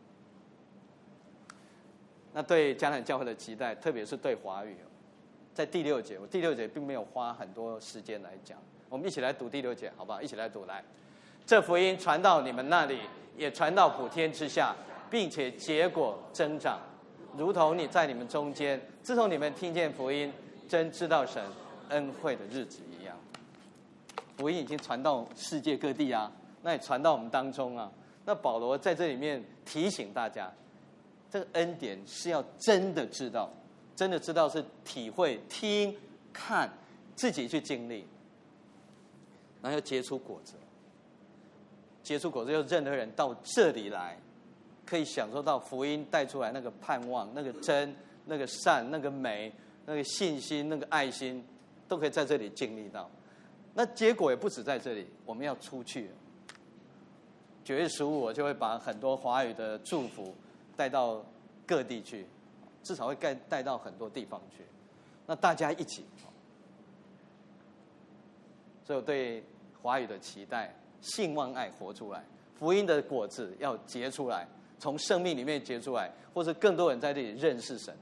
S1: 那对迦南教会的期待，特别是对华语，在第六节，我第六节并没有花很多时间来讲，我们一起来读第六节，好不好？一起来读，来，这福音传到你们那里，也传到普天之下，并且结果增长，如同你在你们中间，自从你们听见福音，真知道神恩惠的日子一样。福音已经传到世界各地啊，那也传到我们当中啊。那保罗在这里面提醒大家，这个恩典是要真的知道，真的知道是体会、听、看，自己去经历，然后要结出果子。结出果子，就是任何人到这里来，可以享受到福音带出来那个盼望、那个真、那个善、那个美、那个信心、那个爱心，都可以在这里经历到。那结果也不止在这里，我们要出去。九月十五，我就会把很多华语的祝福带到各地去，至少会带带到很多地方去。那大家一起，所以我对华语的期待，信望爱活出来，福音的果子要结出来，从生命里面结出来，或者更多人在这里认识神。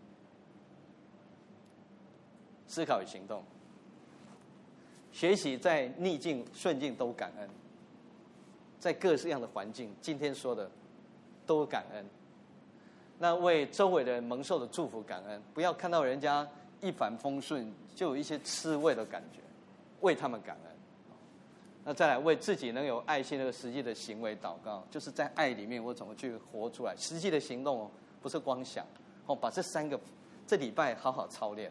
S1: 思考与行动，学习在逆境顺境都感恩。在各式样的环境，今天说的都感恩。那为周围的人蒙受的祝福感恩，不要看到人家一帆风顺就有一些吃味的感觉，为他们感恩。那再来为自己能有爱心的实际的行为祷告，就是在爱里面我怎么去活出来，实际的行动哦，不是光想哦，把这三个这礼拜好好操练。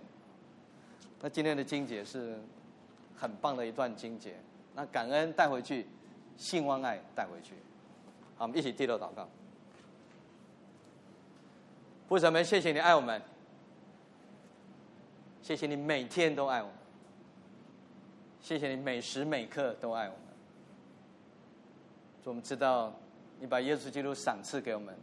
S1: 那今天的经节是很棒的一段经节，那感恩带回去。 兴旺爱带回去。好，我们一起低头祷告。父神们，谢谢你爱我们，谢谢你每天都爱我们，谢谢你每时每刻都爱我们。主，我们知道你把耶稣基督赏赐给我们，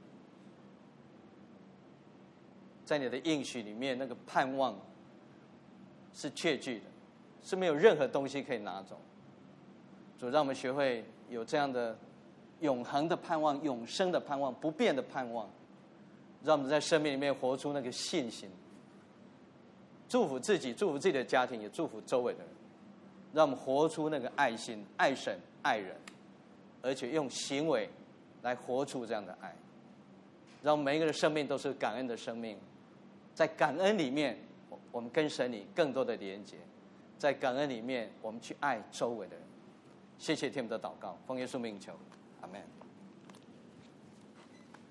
S1: 在你的应许里面，那个盼望是确据的，是没有任何东西可以拿走。主，让我们学会有这样的永恒的盼望、永生的盼望、不变的盼望，让我们在生命里面活出那个信心，祝福自己，祝福自己的家庭，也祝福周围的人，让我们活出那个爱心，爱神爱人，而且用行为来活出这样的爱，让每一个人的生命都是感恩的生命。在感恩里面，我们跟神你更多的连结，在感恩里面，我们去爱周围的人。谢谢天父的祷告，奉耶稣名求，阿们。